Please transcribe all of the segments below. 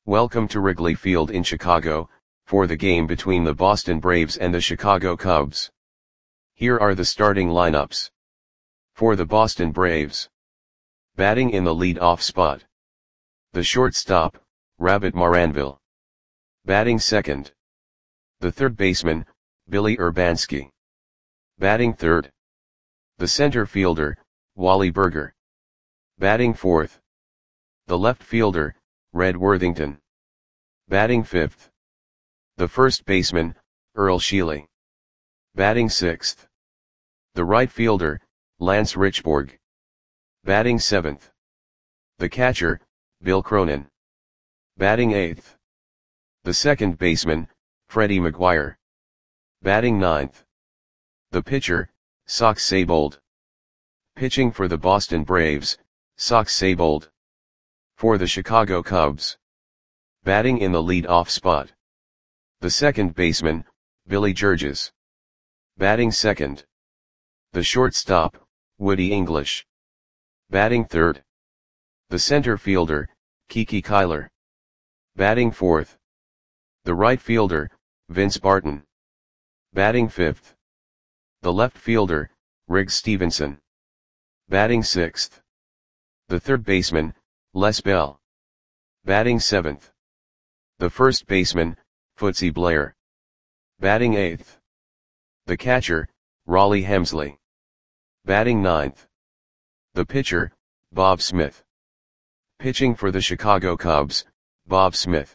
Welcome to Wrigley Field in Chicago, for the game between the Boston Braves and the Chicago Cubs. Here are the starting lineups. For the Boston Braves. Batting in the lead-off spot. The shortstop, Rabbit Maranville. Batting second. The third baseman, Billy Urbanski. Batting third. The center fielder, Wally Burger. Batting fourth. The left fielder, Red Worthington. Batting fifth. The first baseman, Earl Sheely. Batting sixth. The right fielder, Lance Richborg. Batting seventh. The catcher, Bill Cronin. Batting eighth. The second baseman, Freddie McGuire. Batting ninth. The pitcher, Sox Seibold. Pitching for the Boston Braves, Sox Seibold. For the Chicago Cubs. Batting in the lead-off spot. The second baseman, Billy Georges. Batting second. The shortstop, Woody English. Batting third. The center fielder, Kiki Kyler. Batting fourth. The right fielder, Vince Barton. Batting fifth. The left fielder, Riggs Stevenson. Batting sixth. The third baseman, Les Bell. Batting seventh. The first baseman, Footsy Blair. Batting eighth. The catcher, Raleigh Hemsley. Batting ninth. The pitcher, Bob Smith. Pitching for the Chicago Cubs, Bob Smith.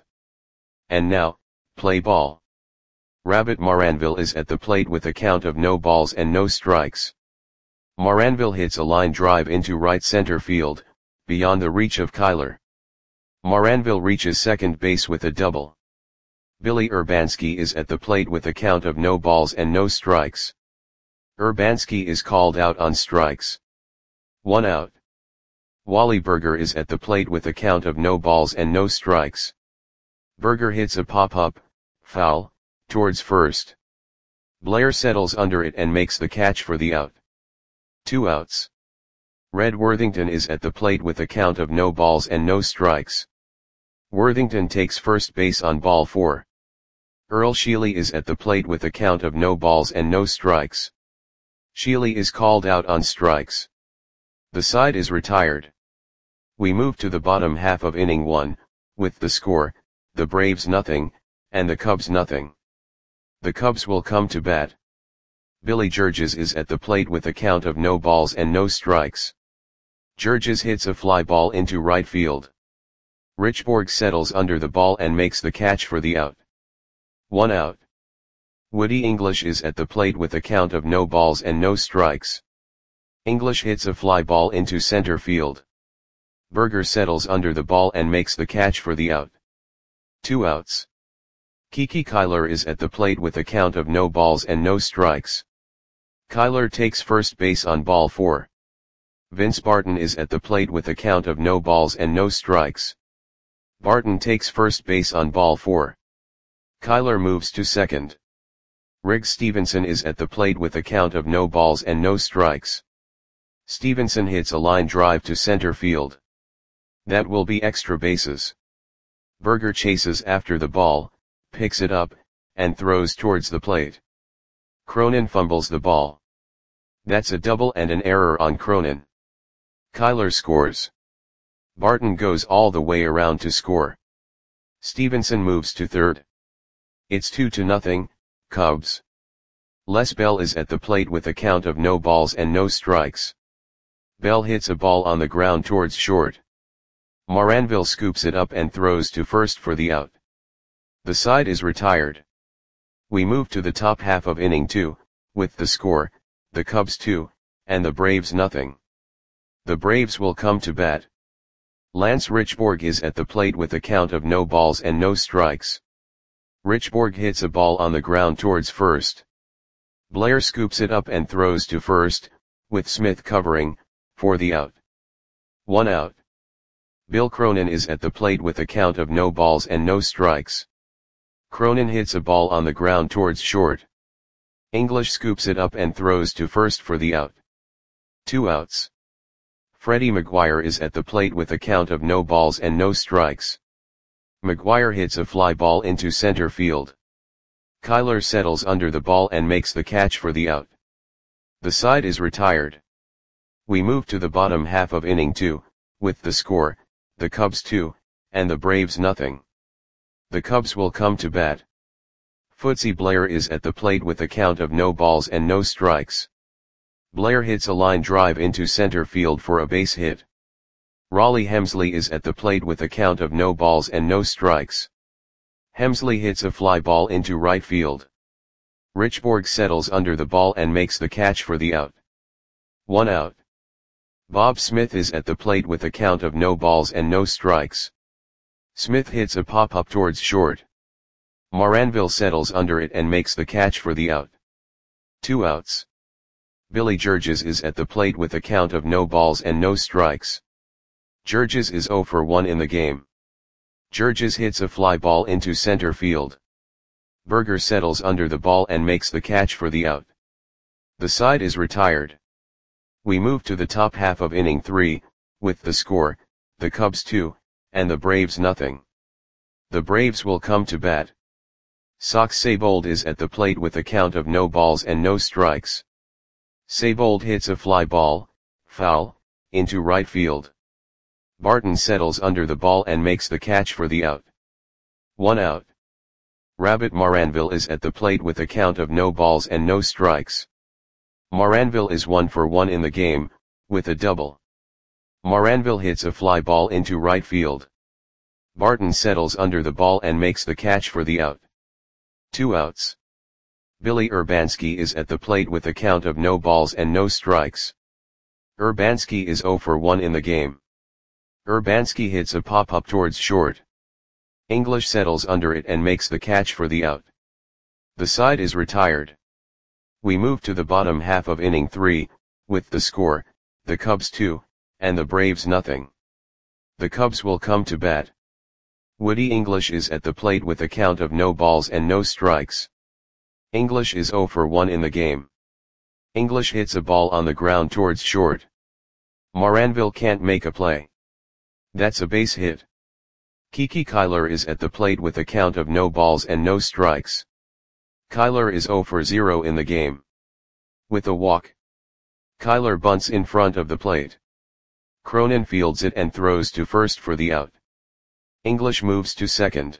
And now, play ball. Rabbit Maranville is at the plate with a count of no balls and no strikes. Maranville hits a line drive into right center field, beyond the reach of Kyler. Maranville reaches second base with a double. Billy Urbanski is at the plate with a count of no balls and no strikes. Urbanski is called out on strikes. 1 out. Wally Burger is at the plate with a count of no balls and no strikes. Burger hits a pop-up, foul, towards first. Blair settles under it and makes the catch for the out. 2 outs. Red Worthington is at the plate with a count of no balls and no strikes. Worthington takes first base on ball 4. Earl Sheely is at the plate with a count of no balls and no strikes. Sheely is called out on strikes. The side is retired. We move to the bottom half of inning 1, with the score, the Braves nothing, and the Cubs nothing. The Cubs will come to bat. Billy Georges is at the plate with a count of no balls and no strikes. Georges hits a fly ball into right field. Richborg settles under the ball and makes the catch for the out. 1 out. Woody English is at the plate with a count of no balls and no strikes. English hits a fly ball into center field. Burger settles under the ball and makes the catch for the out. 2 outs. Kiki Kyler is at the plate with a count of no balls and no strikes. Kyler takes first base on ball 4. Vince Barton is at the plate with a count of no balls and no strikes. Barton takes first base on ball 4. Kyler moves to second. Riggs Stevenson is at the plate with a count of no balls and no strikes. Stevenson hits a line drive to center field. That will be extra bases. Burger chases after the ball, picks it up, and throws towards the plate. Cronin fumbles the ball. That's a double and an error on Cronin. Kyler scores. Barton goes all the way around to score. Stevenson moves to third. It's 2-0, Cubs. Les Bell is at the plate with a count of no balls and no strikes. Bell hits a ball on the ground towards short. Maranville scoops it up and throws to first for the out. The side is retired. We move to the top half of inning 2, with the score, the Cubs 2, and the Braves nothing. The Braves will come to bat. Lance Richborg is at the plate with a count of no balls and no strikes. Richborg hits a ball on the ground towards first. Blair scoops it up and throws to first, with Smith covering, for the out. 1 out. Bill Cronin is at the plate with a count of no balls and no strikes. Cronin hits a ball on the ground towards short. English scoops it up and throws to first for the out. 2 outs. Freddie McGuire is at the plate with a count of no balls and no strikes. McGuire hits a fly ball into center field. Kyler settles under the ball and makes the catch for the out. The side is retired. We move to the bottom half of inning 2, with the score, the Cubs 2, and the Braves nothing. The Cubs will come to bat. Footsy Blair is at the plate with a count of no balls and no strikes. Blair hits a line drive into center field for a base hit. Raleigh Hemsley is at the plate with a count of no balls and no strikes. Hemsley hits a fly ball into right field. Richborg settles under the ball and makes the catch for the out. 1 out. Bob Smith is at the plate with a count of no balls and no strikes. Smith hits a pop-up towards short. Moranville settles under it and makes the catch for the out. 2 outs. Billy Georges is at the plate with a count of no balls and no strikes. Georges is 0 for 1 in the game. Georges hits a fly ball into center field. Berger settles under the ball and makes the catch for the out. The side is retired. We move to the top half of inning 3, with the score, the Cubs 2, and the Braves nothing. The Braves will come to bat. Sox Seibold is at the plate with a count of no balls and no strikes. Seibold hits a fly ball, foul, into right field. Barton settles under the ball and makes the catch for the out. 1 out. Rabbit Moranville is at the plate with a count of no balls and no strikes. Moranville is 1 for 1 in the game, with a double. Moranville hits a fly ball into right field. Barton settles under the ball and makes the catch for the out. 2 outs. Billy Urbanski is at the plate with a count of no balls and no strikes. Urbanski is 0 for 1 in the game. Urbanski hits a pop-up towards short. English settles under it and makes the catch for the out. The side is retired. We move to the bottom half of inning 3, with the score, the Cubs 2, and the Braves nothing. The Cubs will come to bat. Woody English is at the plate with a count of no balls and no strikes. English is 0 for 1 in the game. English hits a ball on the ground towards short. Moranville can't make a play. That's a base hit. Kiki Kyler is at the plate with a count of no balls and no strikes. Kyler is 0 for 0 in the game. With a walk. Kyler bunts in front of the plate. Cronin fields it and throws to first for the out. English moves to second.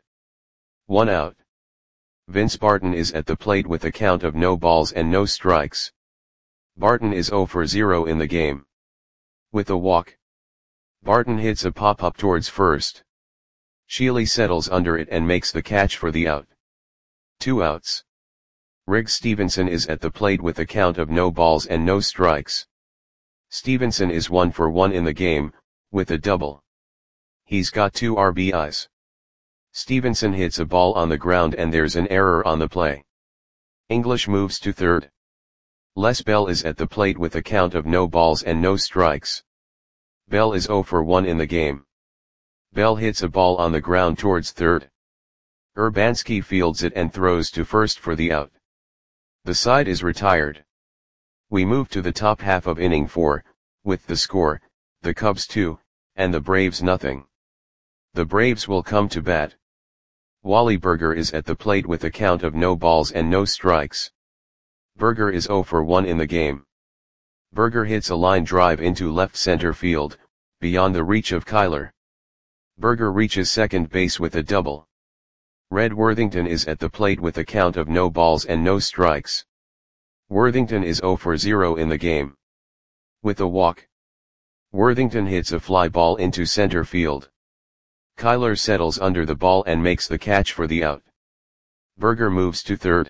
1 out. Vince Barton is at the plate with a count of no balls and no strikes. Barton is 0 for 0 in the game. With a walk. Barton hits a pop-up towards first. Shealy settles under it and makes the catch for the out. 2 outs. Riggs Stevenson is at the plate with a count of no balls and no strikes. Stevenson is 1 for 1 in the game, with a double. He's got 2 RBIs. Stevenson hits a ball on the ground and there's an error on the play. English moves to third. Les Bell is at the plate with a count of no balls and no strikes. Bell is 0 for 1 in the game. Bell hits a ball on the ground towards third. Urbanski fields it and throws to first for the out. The side is retired. We move to the top half of inning 4, with the score, the Cubs 2, and the Braves nothing. The Braves will come to bat. Wally Berger is at the plate with a count of no balls and no strikes. Berger is 0 for 1 in the game. Berger hits a line drive into left center field, beyond the reach of Kyler. Berger reaches second base with a double. Red Worthington is at the plate with a count of no balls and no strikes. Worthington is 0 for 0 in the game. With a walk. Worthington hits a fly ball into center field. Kyler settles under the ball and makes the catch for the out. Berger moves to third.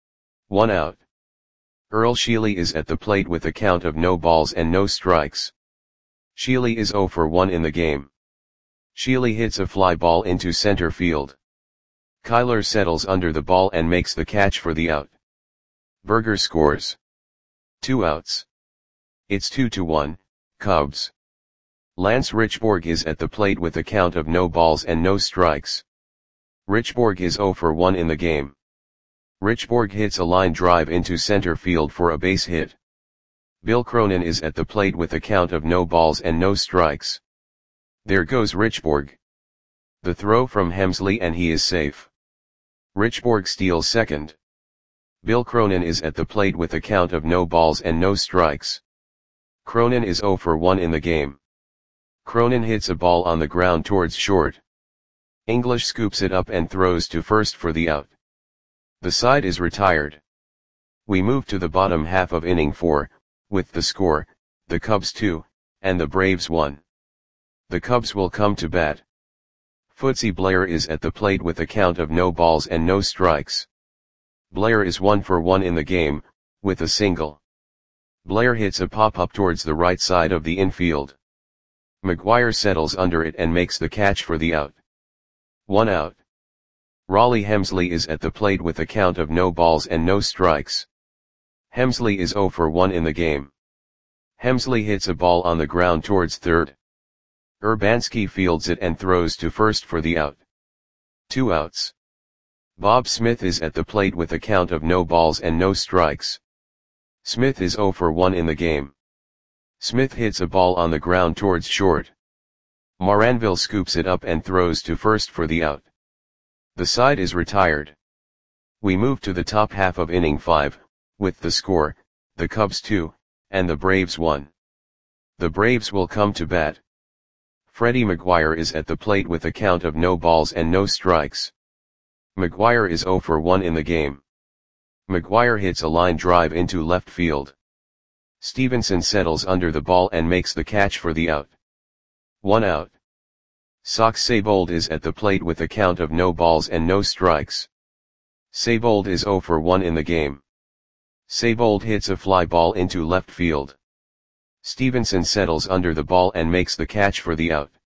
1 out. Earl Shealy is at the plate with a count of no balls and no strikes. Shealy is 0 for 1 in the game. Shealy hits a fly ball into center field. Kyler settles under the ball and makes the catch for the out. Berger scores. 2 outs. It's 2-1, Cubs. Lance Richborg is at the plate with a count of no balls and no strikes. Richborg is 0 for 1 in the game. Richborg hits a line drive into center field for a base hit. Bill Cronin is at the plate with a count of no balls and no strikes. There goes Richborg. The throw from Hemsley and he is safe. Richborg steals second. Bill Cronin is at the plate with a count of no balls and no strikes. Cronin is 0 for 1 in the game. Cronin hits a ball on the ground towards short. English scoops it up and throws to first for the out. The side is retired. We move to the bottom half of inning 4, with the score, the Cubs 2, and the Braves 1. The Cubs will come to bat. Footsy Blair is at the plate with a count of no balls and no strikes. Blair is 1 for 1 in the game, with a single. Blair hits a pop-up towards the right side of the infield. McGuire settles under it and makes the catch for the out. 1 out. Raleigh Hemsley is at the plate with a count of no balls and no strikes. Hemsley is 0 for 1 in the game. Hemsley hits a ball on the ground towards third. Urbanski fields it and throws to first for the out. 2 outs. Bob Smith is at the plate with a count of no balls and no strikes. Smith is 0 for 1 in the game. Smith hits a ball on the ground towards short. Moranville scoops it up and throws to first for the out. The side is retired. We move to the top half of inning 5, with the score, the Cubs 2, and the Braves 1. The Braves will come to bat. Freddie McGuire is at the plate with a count of no balls and no strikes. McGuire is 0 for 1 in the game. McGuire hits a line drive into left field. Stevenson settles under the ball and makes the catch for the out. 1 out. Sox Seibold is at the plate with a count of no balls and no strikes. Seibold is 0 for 1 in the game. Seibold hits a fly ball into left field. Stevenson settles under the ball and makes the catch for the out.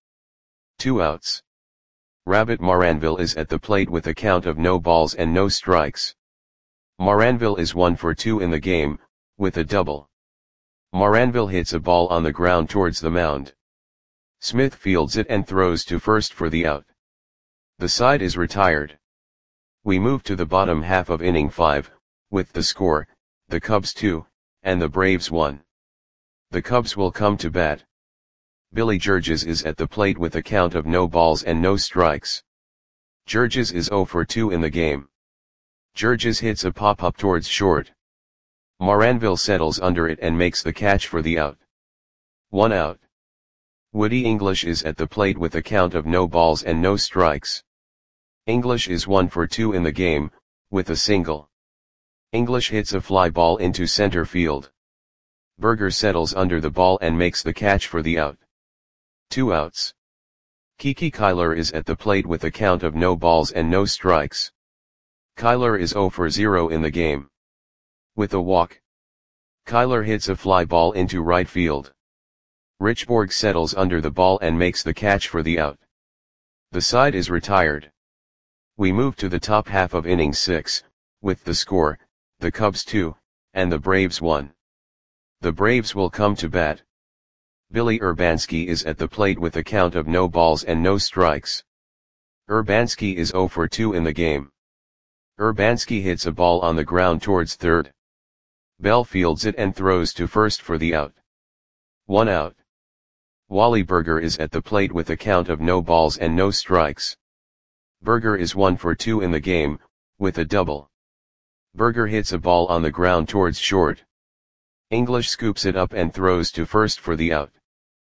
2 outs. Rabbit Moranville is at the plate with a count of no balls and no strikes. Moranville is 1 for 2 in the game, with a double. Moranville hits a ball on the ground towards the mound. Smith fields it and throws to first for the out. The side is retired. We move to the bottom half of inning 5, with the score, the Cubs 2, and the Braves 1. The Cubs will come to bat. Billy Georges is at the plate with a count of no balls and no strikes. Georges is 0 for 2 in the game. Georges hits a pop-up towards short. Moranville settles under it and makes the catch for the out. 1 out. Woody English is at the plate with a count of no balls and no strikes. English is 1 for 2 in the game, with a single. English hits a fly ball into center field. Berger settles under the ball and makes the catch for the out. 2 outs. Kiki Kyler is at the plate with a count of no balls and no strikes. Kyler is 0 for 0 in the game. With a walk. Kyler hits a fly ball into right field. Richborg settles under the ball and makes the catch for the out. The side is retired. We move to the top half of inning 6, with the score, the Cubs 2, and the Braves 1. The Braves will come to bat. Billy Urbanski is at the plate with a count of no balls and no strikes. Urbanski is 0 for 2 in the game. Urbanski hits a ball on the ground towards third. Bell fields it and throws to first for the out. 1 out. Wally Berger is at the plate with a count of no balls and no strikes. Berger is 1 for 2 in the game, with a double. Berger hits a ball on the ground towards short. English scoops it up and throws to first for the out.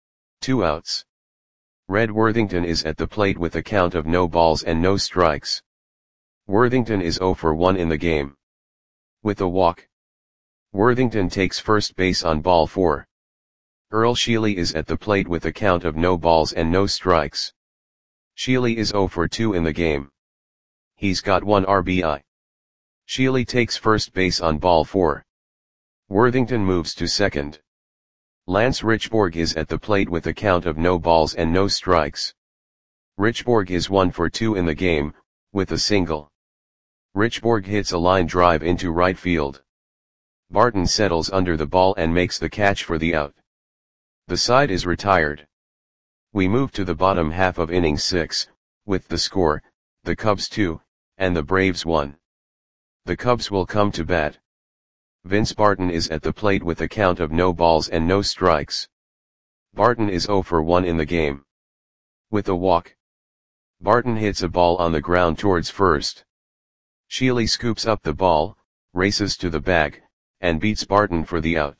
2 outs. Red Worthington is at the plate with a count of no balls and no strikes. Worthington is 0 for 1 in the game. With a walk. Worthington takes first base on ball 4. Earl Sheely is at the plate with a count of no balls and no strikes. Sheely is 0 for 2 in the game. He's got 1 RBI. Sheely takes first base on ball 4. Worthington moves to second. Lance Richborg is at the plate with a count of no balls and no strikes. Richborg is 1 for 2 in the game, with a single. Richborg hits a line drive into right field. Barton settles under the ball and makes the catch for the out. The side is retired. We move to the bottom half of inning 6, with the score, the Cubs 2, and the Braves 1. The Cubs will come to bat. Vince Barton is at the plate with a count of no balls and no strikes. Barton is 0 for 1 in the game. With a walk. Barton hits a ball on the ground towards first. Sheely scoops up the ball, races to the bag, and beats Barton for the out.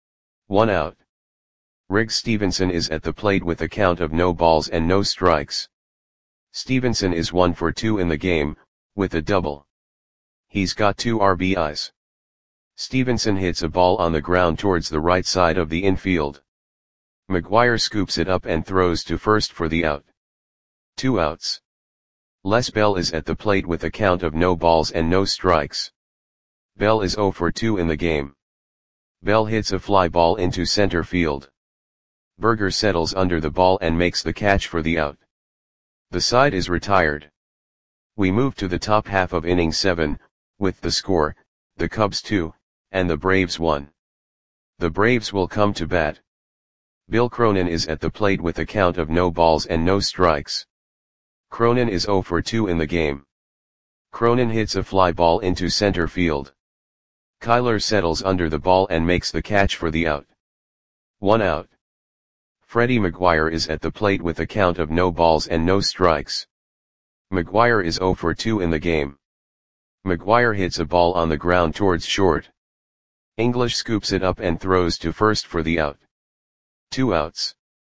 1 out. Riggs Stevenson is at the plate with a count of no balls and no strikes. Stevenson is 1 for 2 in the game, with a double. He's got 2 RBIs. Stevenson hits a ball on the ground towards the right side of the infield. McGuire scoops it up and throws to first for the out. 2 outs. Les Bell is at the plate with a count of no balls and no strikes. Bell is 0 for 2 in the game. Bell hits a fly ball into center field. Berger settles under the ball and makes the catch for the out. The side is retired. We move to the top half of inning 7, with the score, the Cubs 2, and the Braves 1. The Braves will come to bat. Bill Cronin is at the plate with a count of no balls and no strikes. Cronin is 0 for 2 in the game. Cronin hits a fly ball into center field. Kyler settles under the ball and makes the catch for the out. 1 out. Freddie McGuire is at the plate with a count of no balls and no strikes. McGuire is 0 for 2 in the game. McGuire hits a ball on the ground towards short. English scoops it up and throws to first for the out. 2 outs.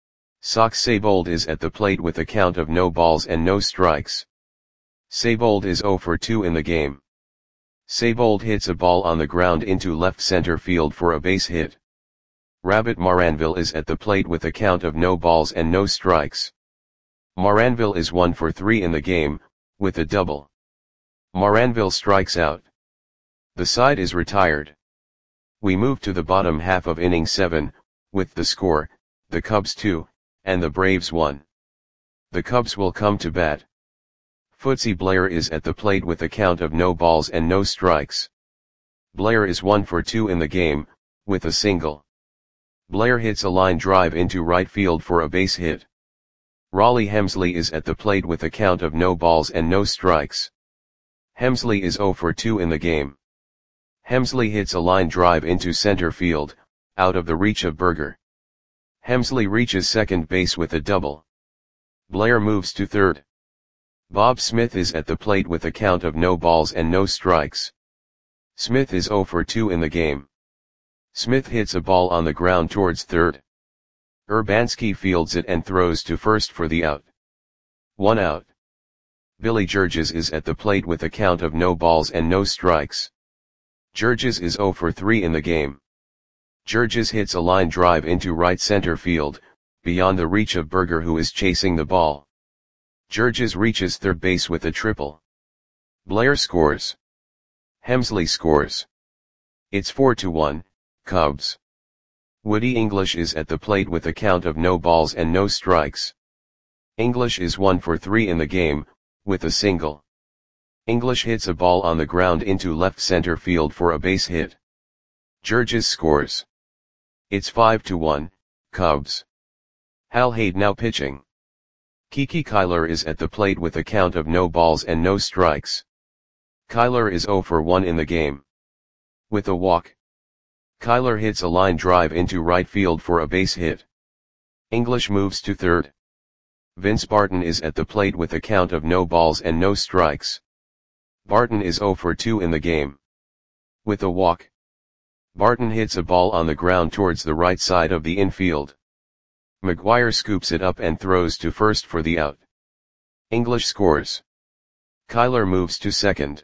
Sox Seibold is at the plate with a count of no balls and no strikes. Seibold is 0 for 2 in the game. Seibold hits a ball on the ground into left center field for a base hit. Rabbit Maranville is at the plate with a count of no balls and no strikes. Maranville is 1 for 3 in the game, with a double. Maranville strikes out. The side is retired. We move to the bottom half of inning 7, with the score, the Cubs 2, and the Braves 1. The Cubs will come to bat. Footsy Blair is at the plate with a count of no balls and no strikes. Blair is 1 for 2 in the game, with a single. Blair hits a line drive into right field for a base hit. Raleigh Hemsley is at the plate with a count of no balls and no strikes. Hemsley is 0 for 2 in the game. Hemsley hits a line drive into center field, out of the reach of Berger. Hemsley reaches second base with a double. Blair moves to third. Bob Smith is at the plate with a count of no balls and no strikes. Smith is 0 for 2 in the game. Smith hits a ball on the ground towards third. Urbanski fields it and throws to first for the out. 1 out. Billy Georges is at the plate with a count of no balls and no strikes. Georges is 0 for 3 in the game. Georges hits a line drive into right center field, beyond the reach of Berger who is chasing the ball. Georges reaches third base with a triple. Blair scores. Hemsley scores. It's 4-1, Cubs. Woody English is at the plate with a count of no balls and no strikes. English is 1 for 3 in the game, with a single. English hits a ball on the ground into left center field for a base hit. Georges scores. It's 5-1, Cubs. Hal Haid now pitching. Kiki Kyler is at the plate with a count of no balls and no strikes. Kyler is 0 for 1 in the game. With a walk. Kyler hits a line drive into right field for a base hit. English moves to third. Vince Barton is at the plate with a count of no balls and no strikes. Barton is 0 for 2 in the game. With a walk. Barton hits a ball on the ground towards the right side of the infield. McGuire scoops it up and throws to first for the out. English scores. Kyler moves to second.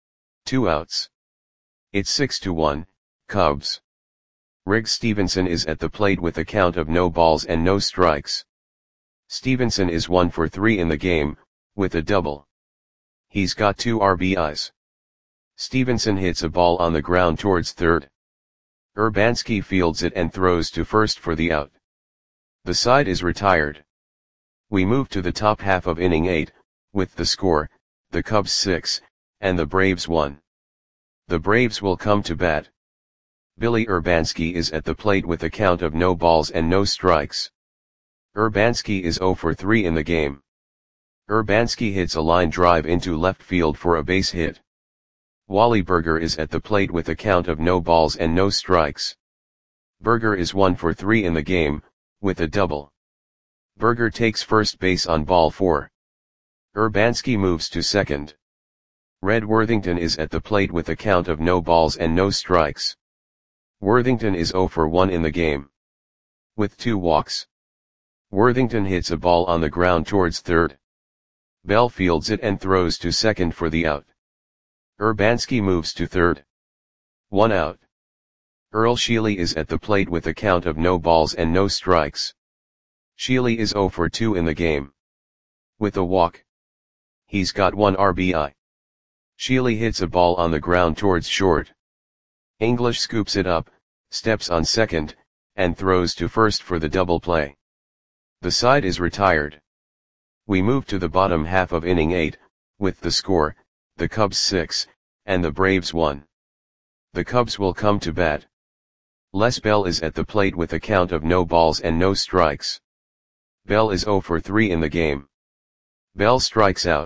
2 outs. It's 6-1, Cubs. Riggs Stevenson is at the plate with a count of no balls and no strikes. Stevenson is 1 for 3 in the game, with a double. He's got 2 RBIs. Stevenson hits a ball on the ground towards third. Urbanski fields it and throws to first for the out. The side is retired. We move to the top half of inning 8, with the score, the Cubs 6, and the Braves 1. The Braves will come to bat. Billy Urbanski is at the plate with a count of no balls and no strikes. Urbanski is 0 for 3 in the game. Urbanski hits a line drive into left field for a base hit. Wally Berger is at the plate with a count of no balls and no strikes. Berger is 1 for 3 in the game, with a double. Berger takes first base on ball 4. Urbanski moves to second. Red Worthington is at the plate with a count of no balls and no strikes. Worthington is 0 for 1 in the game. With 2 walks. Worthington hits a ball on the ground towards third. Bell fields it and throws to second for the out. Urbanski moves to third. 1 out. Earl Sheely is at the plate with a count of no balls and no strikes. Sheely is 0 for 2 in the game. With a walk. He's got 1 RBI. Sheely hits a ball on the ground towards short. English scoops it up, steps on second, and throws to first for the double play. The side is retired. We move to the bottom half of inning 8, with the score, the Cubs 6, and the Braves 1. The Cubs will come to bat. Les Bell is at the plate with a count of no balls and no strikes. Bell is 0 for 3 in the game. Bell strikes out.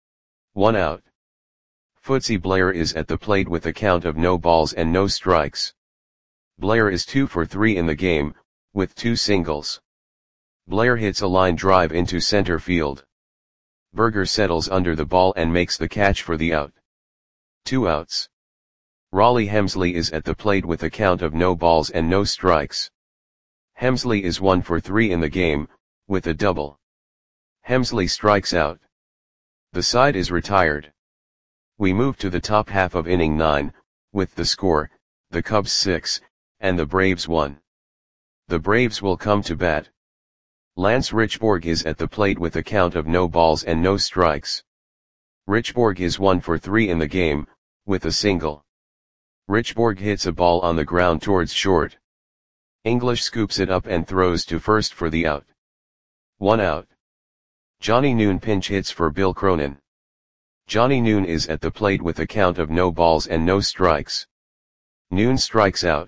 1 out. Footsy Blair is at the plate with a count of no balls and no strikes. Blair is 2 for 3 in the game, with 2 singles. Blair hits a line drive into center field. Berger settles under the ball and makes the catch for the out. 2 outs. Raleigh Hemsley is at the plate with a count of no balls and no strikes. Hemsley is 1 for 3 in the game, with a double. Hemsley strikes out. The side is retired. We move to the top half of inning 9, with the score, the Cubs 6, and the Braves 1. The Braves will come to bat. Lance Richborg is at the plate with a count of no balls and no strikes. Richborg is 1 for 3 in the game, with a single. Richborg hits a ball on the ground towards short. English scoops it up and throws to first for the out. 1 out. Johnny Noon pinch hits for Bill Cronin. Johnny Noon is at the plate with a count of no balls and no strikes. Noon strikes out.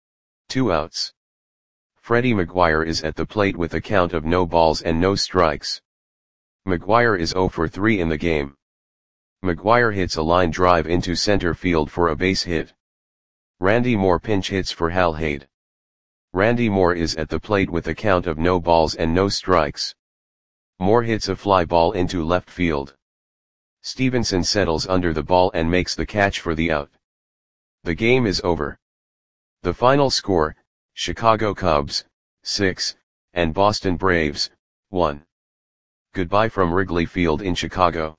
2 outs. Freddie McGuire is at the plate with a count of no balls and no strikes. McGuire is 0 for 3 in the game. McGuire hits a line drive into center field for a base hit. Randy Moore pinch hits for Hal Haid. Randy Moore is at the plate with a count of no balls and no strikes. Moore hits a fly ball into left field. Stevenson settles under the ball and makes the catch for the out. The game is over. The final score, Chicago Cubs, 6, and Boston Braves, 1. Goodbye from Wrigley Field in Chicago.